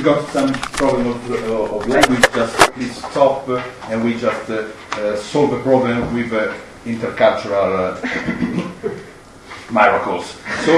we got some problem of language. Just please stop, and we just solve the problem with intercultural miracles. So,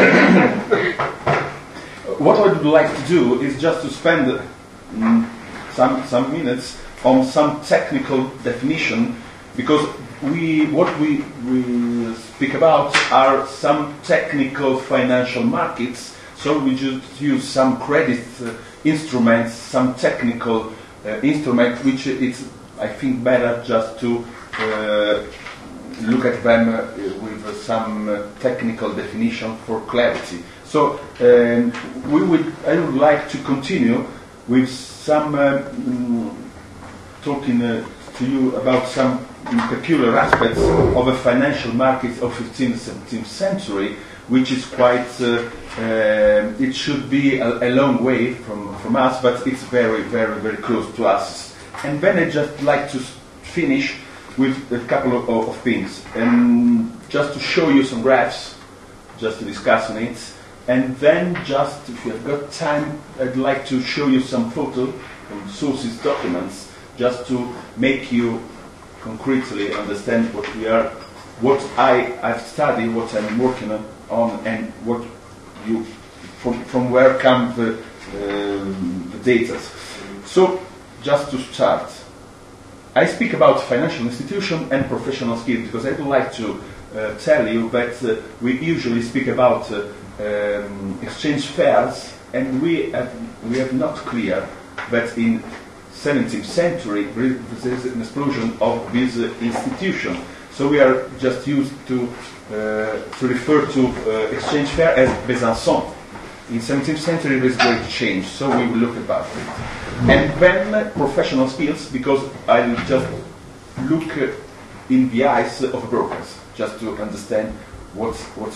what I would like to do is just to spend some minutes on some technical definition, because what we speak about are some technical financial markets. So we just use some credit instruments, some technical instruments, which it's, I think, better just to look at them with some technical definition for clarity. So I would like to continue with some talking to you about some peculiar aspects of the financial markets of 15th, 17th century, which is quite, it should be a long way from us, but it's very, very, very close to us. And then I just like to finish with a couple of things, and just to show you some graphs, just to discuss on it, and then just, if you have got time, I'd like to show you some photos from sources documents, just to make you concretely understand what I've studied, what I'm working on, and what you, from where come the data. So, just to start, I speak about financial institution and professional skills because I would like to tell you that we usually speak about exchange fairs, and we have not clear that in 17th century there is an explosion of this institution. So we are just used to refer to exchange fair as Besançon. In 17th century there is great change, so we will look about it. And then professional skills, because I will just look in the eyes of brokers, just to understand what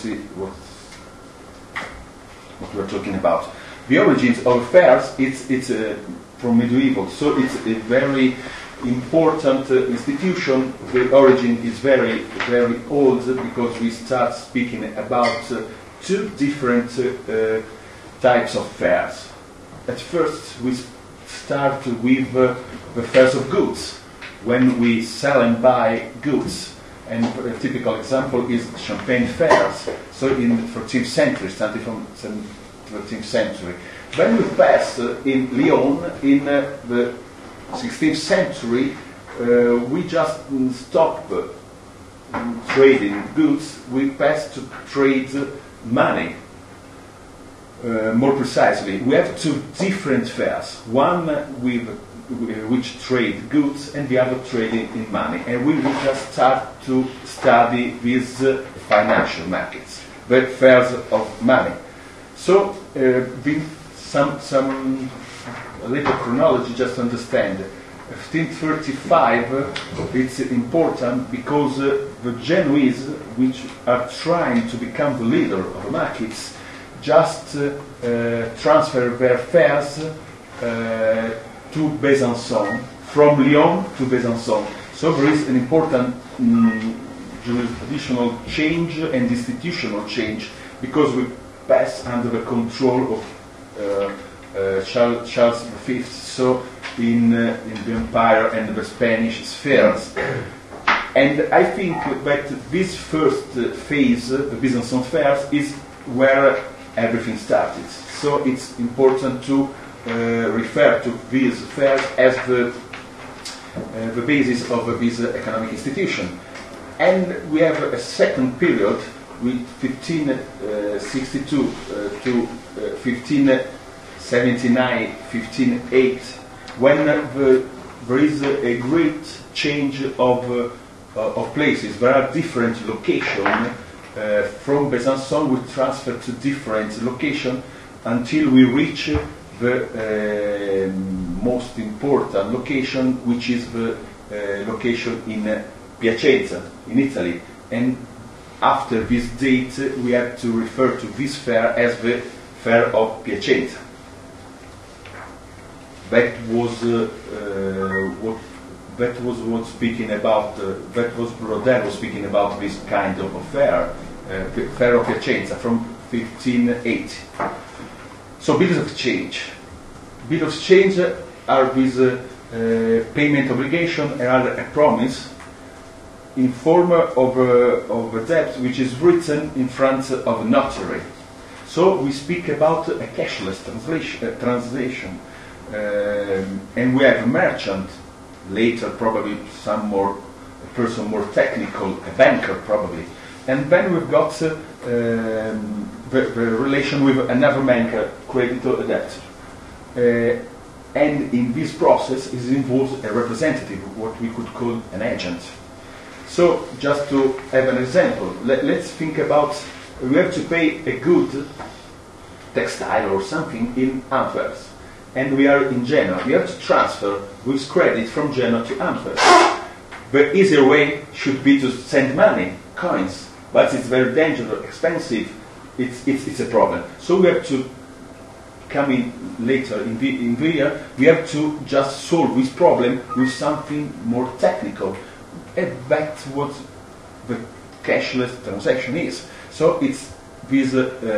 we're talking about. The origins of fairs, it's from medieval, so it's a very important institution. The origin is very, very old, because we start speaking about two different types of fairs. At first, we start with the fairs of goods, when we sell and buy goods. And a typical example is champagne fairs. So in the 13th century, starting from 13th century. Then we pass in Lyon in the 16th century. We just stop trading goods. We pass to trade money. More precisely, we have two different fairs. One which trade goods, and the other trading in money. And we will just start to study these financial markets, the fairs of money. So, some little chronology, just to understand. 1535, it's important because the Genoese, which are trying to become the leader of the markets, just transfer their fairs to Besançon, from Lyon to Besançon. So there is an important jurisdictional change and institutional change, because we pass under the control of Charles V, so in the empire and the Spanish spheres. And I think that this first phase, the Besançon fairs, is where everything started. So it's important to refer to these fairs as the basis of this economic institution. And we have a second period with 1562 to 1579, 1508, when there is a great change of places. There are different locations. From Besançon we transfer to different locations until we reach the most important location, which is the location in Piacenza, in Italy. And after this date, we have to refer to this fair as the Fair of Piacenza. That was what speaking about. That was Brodel was speaking about this kind of fair, Fair of Piacenza, from 1580. So bills of change. bill of exchange are with payment obligation and are a promise in form of a debt which is written in front of a notary. So we speak about a cashless translation. And we have a merchant, later probably a person more technical, a banker probably. And then we've got the relation with another banker, creditor, a debtor. And in this process is involved a representative, what we could call an agent. So just to have an example, let's think about, we have to pay a good textile or something in Antwerp. And we are in Genoa. We have to transfer with credit from Genoa to Antwerp. The easier way should be to send money, coins, but it's very dangerous, expensive, it's a problem. So we have to come in later in the year, we have to just solve this problem with something more technical. And that's what the cashless transaction is. So it's this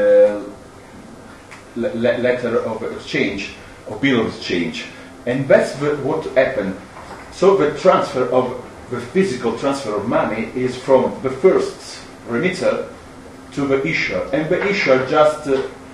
letter of exchange, or bill of exchange. And that's what happened. So the transfer of the physical transfer of money is from the first remitter to the issuer. And the issuer just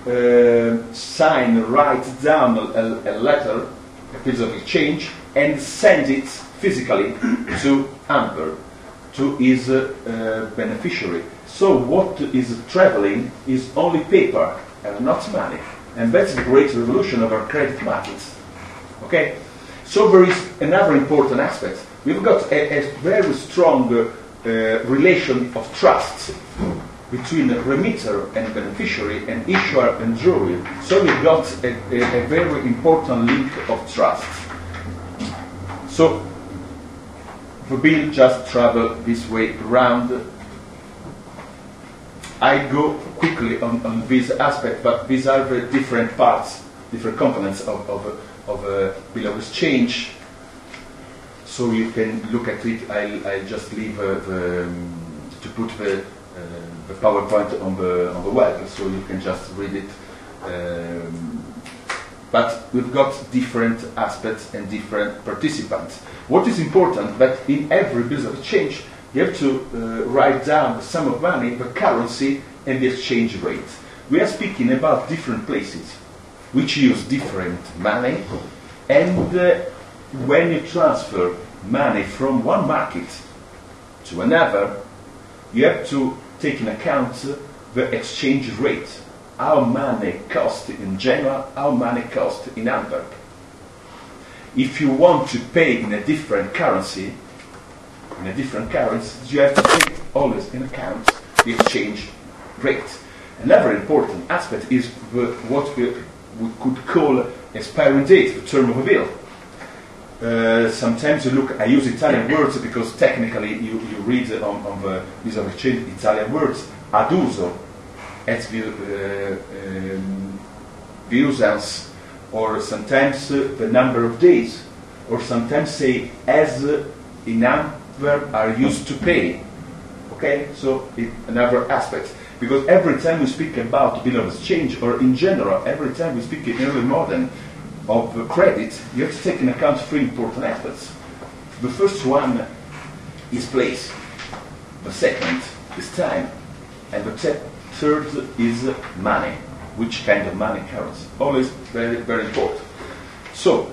write down a letter, a piece of exchange, and send it physically to Antwerp, to his beneficiary. So what is traveling is only paper and not money. And that's the great revolution of our credit markets. Okay? So there is another important aspect. We've got a very strong relation of trust between remitter and beneficiary and issuer and jury. So we've got a very important link of trust. So the bill just travel this way around. I go quickly on this aspect, but these are the different parts, different components of a bill of exchange. So you can look at it. I'll just leave to put the PowerPoint on the web, so you can just read it. But we've got different aspects and different participants. What is important that in every bill of exchange you have to write down the sum of money, the currency, and the exchange rate. We are speaking about different places which use different money, and when you transfer money from one market to another, you have to take into account the exchange rate. How money costs in Genoa, how money costs in Antwerp. If you want to pay in a different currency, you have to take always in account the exchange rate. Another important aspect is what we could call expiry date, the term of a bill. Sometimes you look, I use Italian words because technically you read on the bill of exchange Italian words, ad uso, as the usance, or sometimes the number of days, or sometimes say as in Antwerp are used to pay. Okay, so another aspect. Because every time we speak about bill of exchange, or in general, every time we speak in early modern of credit, you have to take into account three important aspects. The first one is place, the second is time, and the third is money. Which kind of money currency? Always very, very important. So,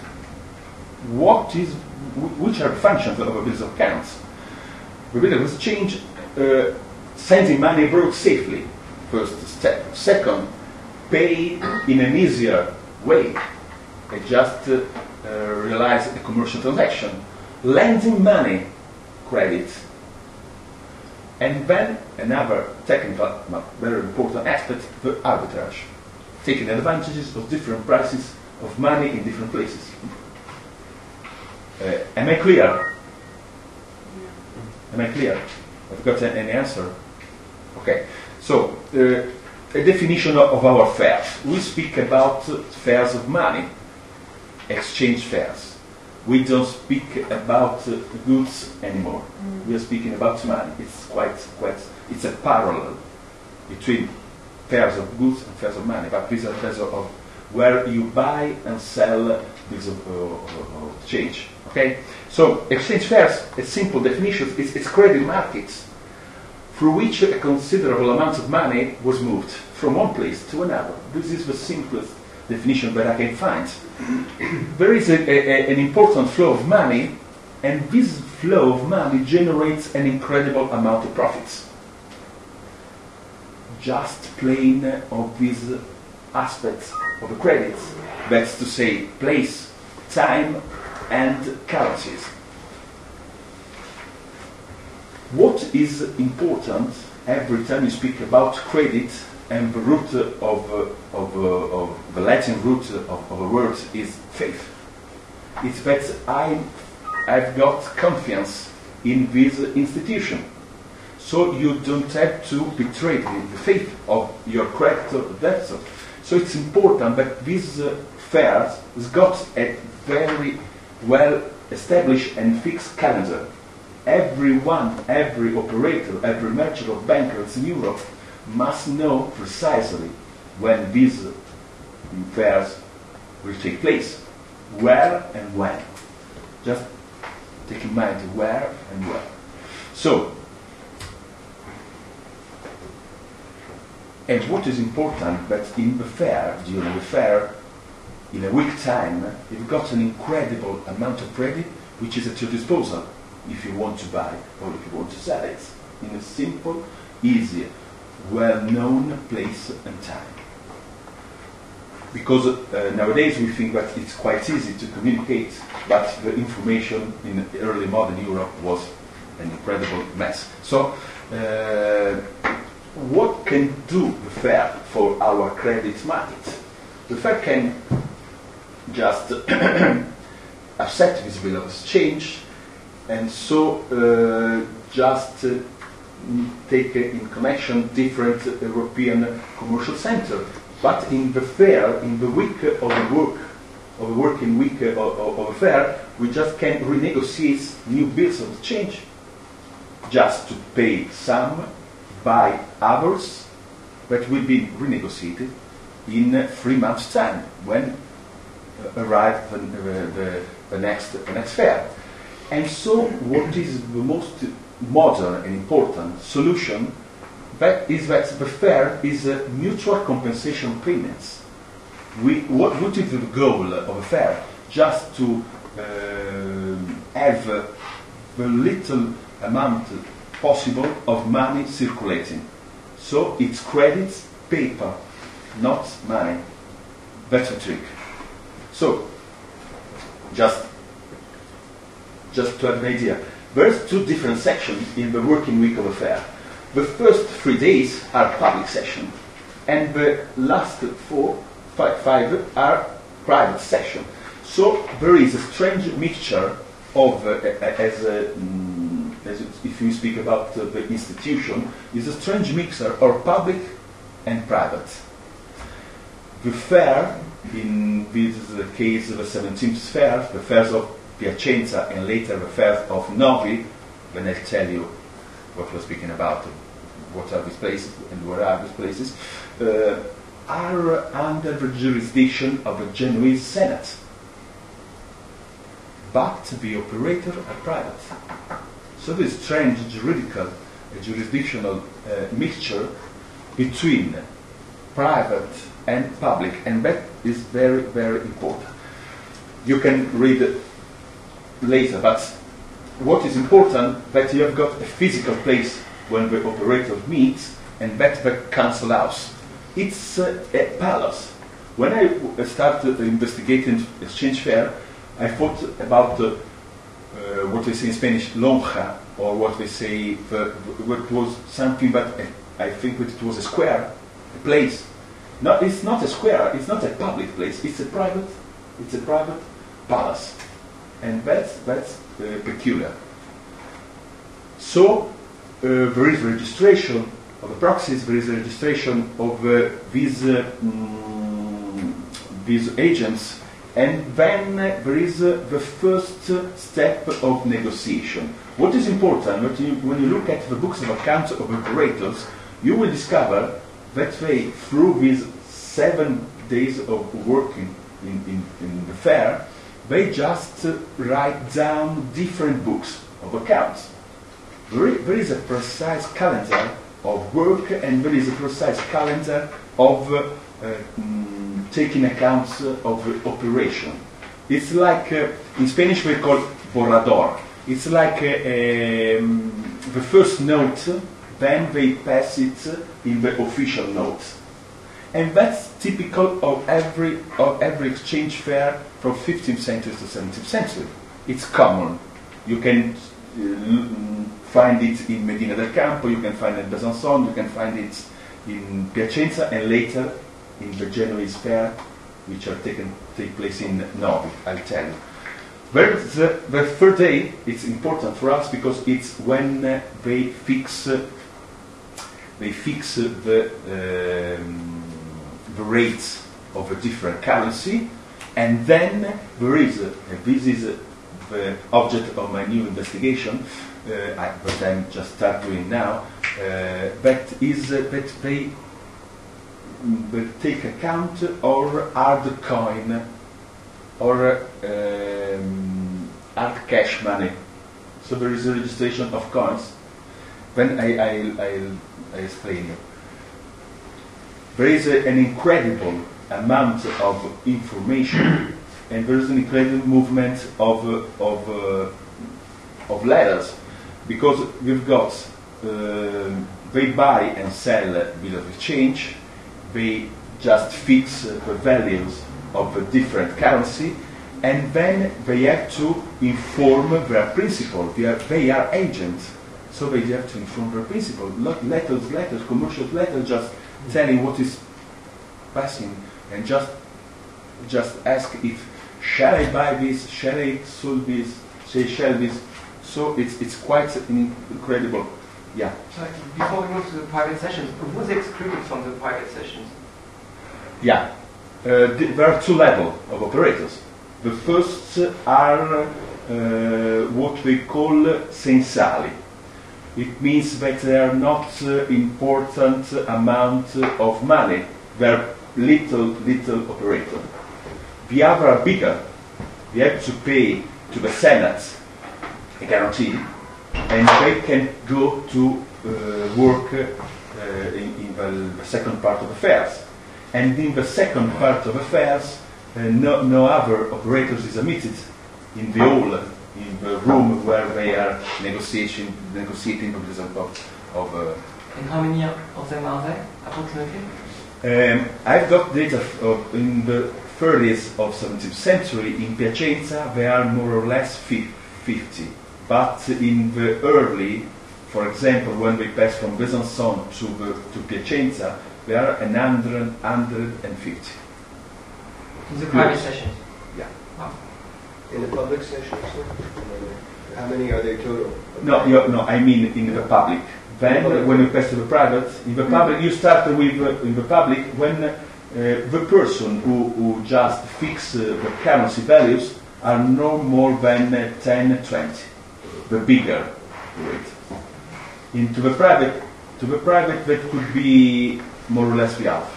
which are the functions of a bill of accounts? The bill of exchange, sending money abroad safely, first step. Second, pay in an easier way. I just realize a commercial transaction. Lending money, credit. And then another technical, but very important aspect, the arbitrage. Taking advantages of different prices of money in different places. Am I clear? Am I clear? Have you got any answer? Okay. So, a definition of our fairs. We speak about fairs of money, exchange fairs. We don't speak about goods anymore. We are speaking about money. It's it's a parallel between fairs of goods and fairs of money. But these are fairs of where you buy and sell this exchange. Okay? So exchange fairs, a simple definition, it's credit markets through which a considerable amount of money was moved from one place to another. This is the simplest definition that I can find. There is an important flow of money, and this flow of money generates an incredible amount of profits. Just plain of these aspects of the credits, that's to say place, time, and currencies. What is important every time you speak about credit, and the root of the Latin root of the word is faith. It's that I've got confidence in this institution. So you don't have to betray the faith of your creditor debtor. So it's important that this fair has got a very well established and fixed calendar. Everyone, every operator, every merchant of bankers in Europe must know precisely when these fairs will take place, where and when. Just take in mind where and when. So, and what is important that in the fair, during the fair, in a week time, you've got an incredible amount of credit which is at your disposal if you want to buy or if you want to sell it in a simple, easy, well-known place and time. Because nowadays we think that it's quite easy to communicate, but the information in early modern Europe was an incredible mess. So, what can do the fair for our credit market? The fair can just accept this bill of exchange, and so just take in connection different European commercial centers. But in the fair, in the week of the work, of the working week of the fair, we just can renegotiate new bills of exchange, just to pay some, buy others, that will be renegotiated in 3 months' time, when arrive the next fair. And so, what is the most modern and important solution? That is that the fair is a mutual compensation payments. What is the goal of a fair? Just to have the little amount possible of money circulating. So it's credits, paper, not money. That's the trick. So, just to have an idea, there's 2 different sections in the working week of a fair. The first 3 days are public session, and the last 5 are private session. So there is a strange mixture of, if you speak about the institution, is a strange mixture of public and private. The fair, in this case the 17th fair, the fairs of Piacenza and later the fairs of Novi, when I tell you what we're speaking about, what are these places and where are these places, are under the jurisdiction of the Genoese Senate. But the operators are private. So this strange jurisdictional mixture between private and public, and that is very, very important. You can read it later, but what is important that you have got a physical place when the operator meets, and that's the council house. It's a palace. When I started investigating exchange fair, I thought about what they say in Spanish, lonja, or what they say, what was something, but I think that it was a square, a place. No, it's not a square, it's not a public place, it's a private palace. And that's peculiar. So, there is registration of the proxies, there is a registration of these agents, and then there is the first step of negotiation. What is important, when you look at the books of accounts of operators, you will discover that they, through these 7 days of working in the fair, they just write down different books of accounts. There is a precise calendar of work, and there is a precise calendar of taking accounts of operation. It's like, in Spanish we call borrador. It's like the first note, then they pass it in the official note. And that's typical of every exchange fair from 15th century to 17th century. It's common. You can find it in Medina del Campo, you can find it in Besançon, you can find it in Piacenza, and later in the Genoese fair, which take place in Novi, I'll tell you. The third day, it's important for us because it's when they fix the rates of a different currency, and then there is, this is the object of my new investigation, but I'm just start doing now, that is that they take account or hard coin or hard cash money. So there is a registration of coins. Then I explain you. There is an incredible amount of information, and there is an incredible movement of letters, because we've got they buy and sell bill of exchange. They just fix the values of a different currency, and then they have to inform their principal. They are agents, so they have to inform their principal. Letters, commercial letters, just telling what is passing, and just ask if shall I buy this, shall I sell this, shall this. So it's quite incredible. Yeah. So before we move to the private sessions, who's excluded from the private sessions? Yeah. There are two levels of operators. The first are what we call sensali. It means that they are not important amount of money. They are little operator. The other are bigger. They have to pay to the Senate a guarantee, and they can go to work in the second part of affairs. And in the second part of affairs, no other operators is admitted in the hall, in the room where they are negotiating because of And how many of them are there, approximately? I've got data in the 30s of 17th century. In Piacenza, there are more or less 50. But in the early, for example, when we pass from Besançon to Piacenza, there are 150. In the private sessions? Yeah. Wow. In the public sessions? How many are there total? No, I mean in the public. Then, when you pass to the private, in the public, you start with in the public when the person who just fix the currency values are no more than 10, 20, the bigger rate. Into the private, that could be more or less the half,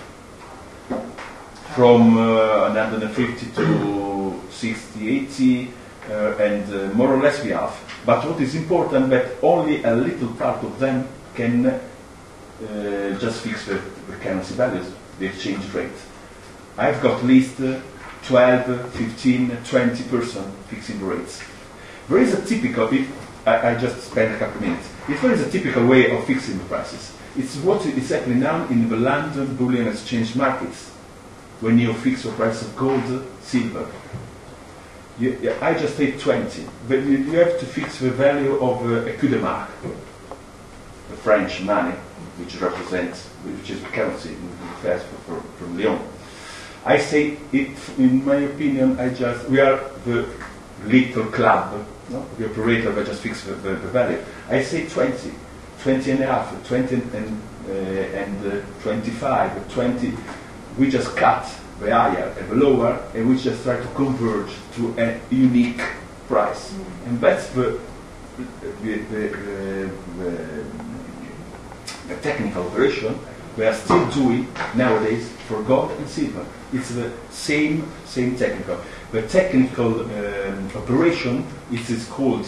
from 150 to 60, 80, and more or less the half. But what is important that only a little part of them can just fix the currency values, the exchange rate. I've got at least 12, 15, 20% fixing the rates. There is a typical, I just spent a couple of minutes, there is a typical way of fixing the prices. It's what is happening now in the London Bullion Exchange markets, when you fix the price of gold, silver. I just take 20, but you have to fix the value of a coup de marque, the French money, which represents, which is the currency in the fairs from Lyon. I say it, in my opinion, we are the little club, no? The operator that just fix the value. I say 20, 20 and a half, 20 and 25, 20, we just cut the higher and the lower, and we just try to converge to a unique price. And that's the technical operation we are still doing nowadays for gold and silver. It's the same technical. The technical operation is called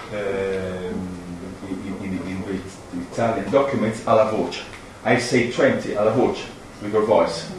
in the Italian documents alla voce. I say 20 alla voce with your voice.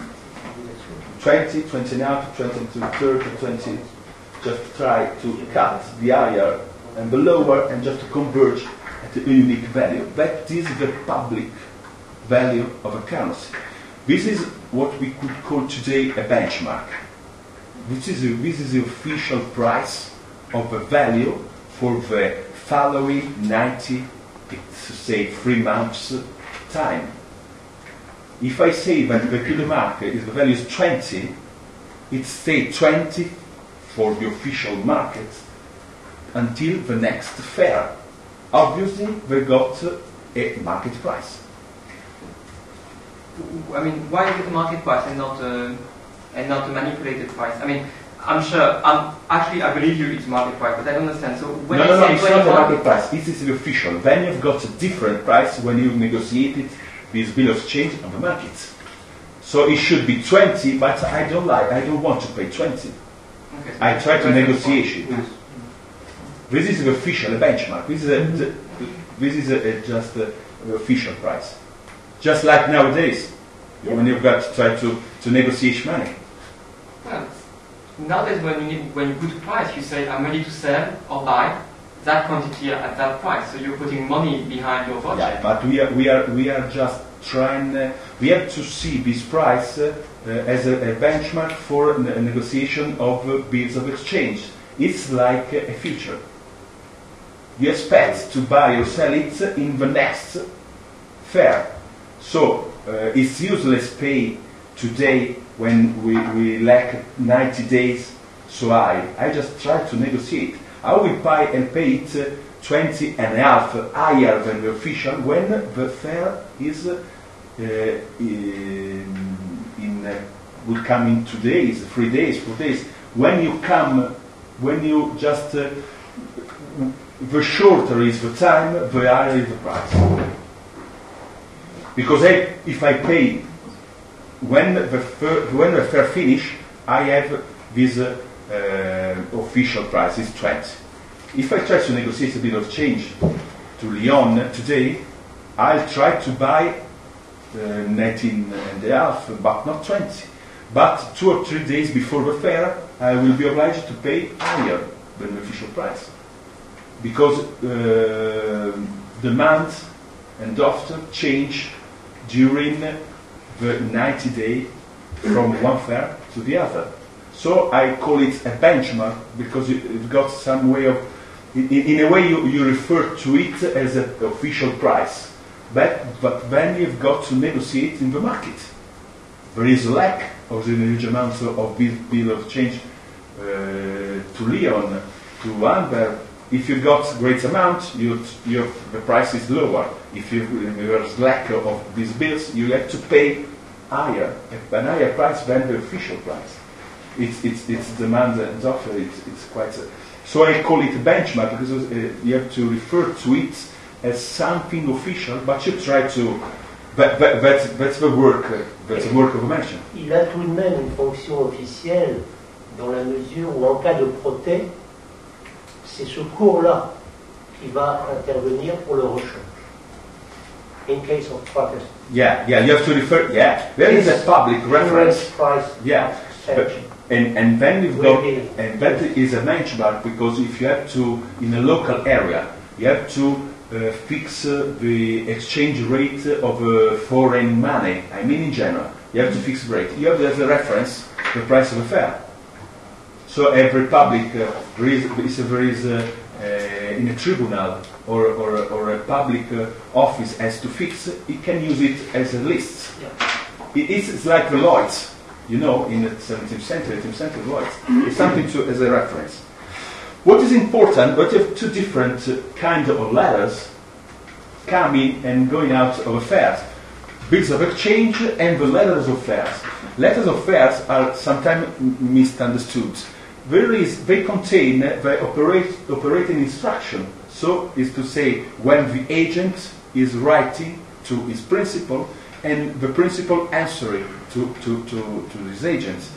20, 29, 22, 30, 20. Just try to cut the higher and the lower and just to converge at a unique value. That is the public value of a currency. This is what we could call today a benchmark. This is the official price of a value for the following 90, say 3 months time. If I say that the kilo market the value is 20, it stays 20 for the official market until the next fair. Obviously, they got a market price. I mean, why is it a market price and not a manipulated price? I mean, I'm sure. I believe you. It's market price, but I don't understand. So when No, say it's not a market price. This is the official. Then you've got a different price when you negotiated this bill of exchange on the market. So it should be 20, but I don't want to pay 20. Okay, so I try to negotiate. Yes. This is the official benchmark. This is just the official price. Just like nowadays, when you've got to try to negotiate money. Well, nowadays when you put a price, you say I'm ready to sell or buy that quantity at that price. So you're putting money behind your voce. Yeah, but we are just trying. We have to see this price as a benchmark for a negotiation of bills of exchange. It's like a future. You expect to buy or sell it in the next fair. So it's useless pay today when we lack 90 days so high. I just try to negotiate. I will buy and pay it 20 and a half higher than the official when the fair is will come in 2 days, 3 days, 4 days. When you just the shorter is the time, the higher is the price. Because if I pay when the fair finish, I have this official price is 20. If I try to negotiate a bit of change to Lyon today, I'll try to buy 19 and a half, but not 20. But 2 or 3 days before the fair, I will be obliged to pay higher than the official price. Because demand and offer change during the 90 days from one fair to the other. So I call it a benchmark because it got some way of, in a way you refer to it as an official price. But then you've got to negotiate in the market. There is a lack of the huge amounts of bill of change to Lyon, to Antwerp. If you got great amount, the price is lower. If there's lack of these bills, you have to pay higher, a higher price than the official price. It's demand and offer. It's quite. So I call it a benchmark because you have to refer to it as something official, but you try to. That's the work. That's the work of a merchant. Il a tout de même une fonction officielle dans la mesure où, en cas de protest, c'est ce cours-là qui va intervenir pour le rechange. In case of protest. Yeah, you have to refer. Yeah, there is a public reference. Price. Yeah, and then you've got, and that is a benchmark because if you have to, in a local area, you have to fix the exchange rate of foreign money. I mean, in general, you have to fix the rate. You have as a reference the price of a fair. So every public, there is in a tribunal or a public office has to fix. It can use it as a list. Yeah. It's like the Lloyd's, in the 17th century, 18th century Lloyd's. It's something as a reference. What is important, but you have two different kinds of letters coming and going out of affairs. Bills of exchange and the letters of affairs. Letters of affairs are sometimes misunderstood. They contain the operating instruction. So is to say, when the agent is writing to his principal, and the principal answering to these agents.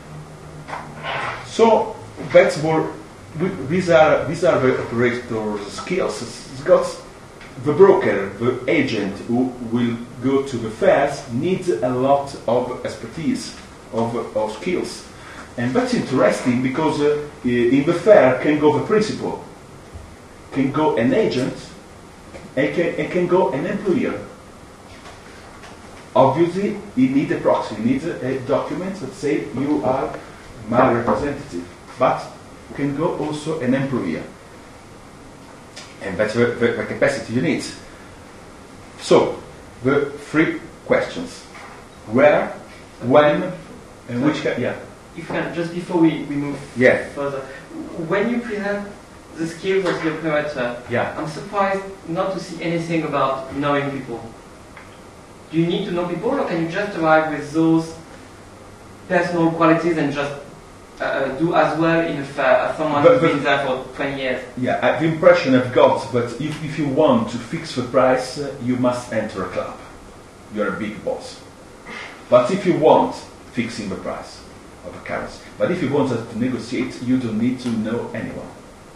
So that's more. These are the operator's skills. It's got the broker, the agent who will go to the fairs needs a lot of expertise, of skills, and that's interesting because in the fair can go the principal, can go an agent, and can go an employer. Obviously, you need a proxy, you need a document that say you are my representative, but can go also an employer. And that's the capacity you need. So, the three questions. Where, when, and which... Yeah. If you can, just before we move further, when you present the skills of the operator, I'm surprised not to see anything about knowing people. Do you need to know people, or can you just arrive with those personal qualities and just do as well in a fair as someone who's been there for 20 years? Yeah, the impression I've got, but if you want to fix the price, you must enter a club. You're a big boss. But if you want fixing the price of a currency, but if you want to negotiate, you don't need to know anyone.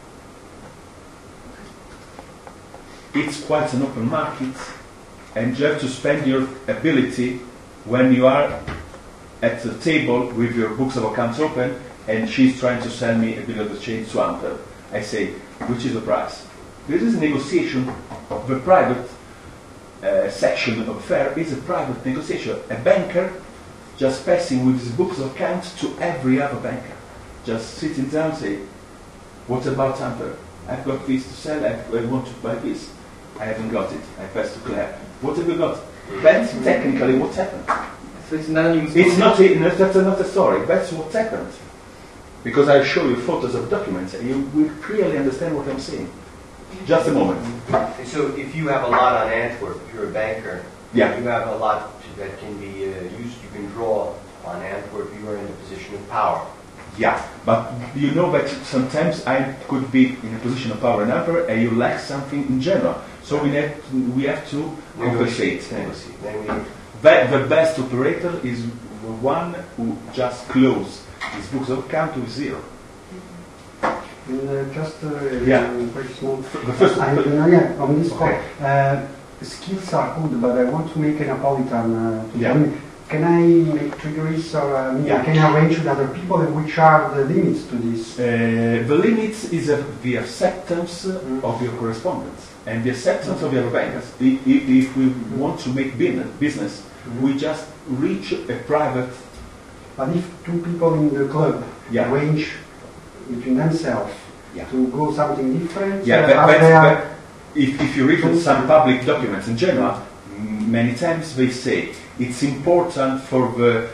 It's quite an open market, and you have to spend your ability when you are at the table with your books of accounts open and she's trying to sell me a bill of exchange to Antwerp. I say, which is the price? This is a negotiation of the private section of the fair is a private negotiation. A banker just passing with his books of accounts to every other banker. Just sitting down and say, what about Antwerp? I've got this to sell, I want to buy this. I haven't got it. I pass to Claire. What have you got? That's technically what happened. So it's anonymous. It's not that's not a story. That's what happened. Because I show you photos of documents and you will clearly understand what I'm saying. Just a moment. So if you have a lot on Antwerp, if you're a banker, you have a lot that can be used, you can draw on Antwerp, you are in a position of power. Yeah, but you know that sometimes I could be in a position of power in Antwerp and you lack something in general. So we have to compensate. The best operator is the one who just closes his books of account with zero. Just very small. On this point, skills are good, but I want to make a Napolitan. Can I make triggers or can I arrange with other people, and which are the limits to this? The limits is the acceptance of your correspondence and the acceptance of your bankers. If we want to make business, we just reach a private. But if two people in the club arrange between themselves to go something different, if you read some public documents in general, many times they say it's important for the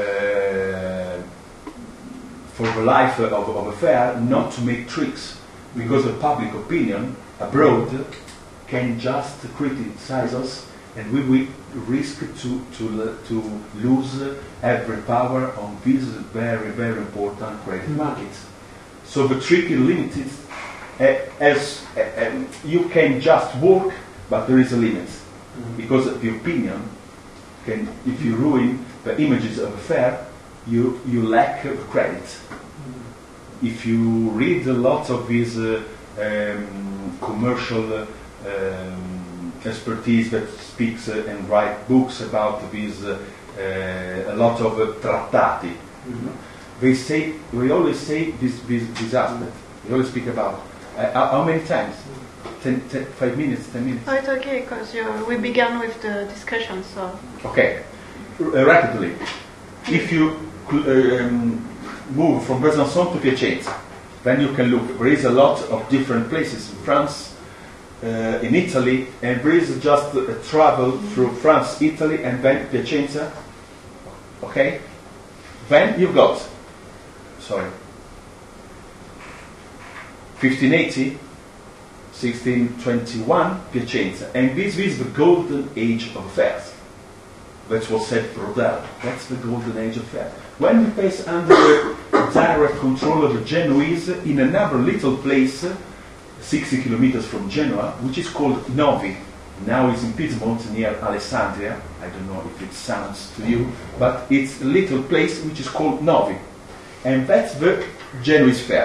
life of a fair not to make tricks, because the public opinion abroad can just criticize us, and we will risk to lose every power on these very, very important credit markets. So the trick is limited, as you can just work, but there is a limit, because the opinion can, if you ruin the images of a fair, you lack credit. If you read a lot of these commercial expertise that speaks and write books about these, a lot of trattati. They say, we always say this aspect. We always speak about how many times? 5 minutes, 10 minutes. Oh, it's okay, because we began with the discussion, so. Okay, rapidly. If you move from Besançon to Piacenza, then you can look. There is a lot of different places in France, in Italy, and there is just a travel through France, Italy, and then Piacenza. Okay? Then you've got, 1580, 1621, Piacenza. And this is the golden age of fairs. That's what said Brodel. That's the golden age of fairs. When we pass under the direct control of the Genoese in another little place, 60 kilometers from Genoa, which is called Novi. Now it's in Piedmont near Alessandria. I don't know if it sounds to you, but it's a little place which is called Novi. And that's the Genoese fair.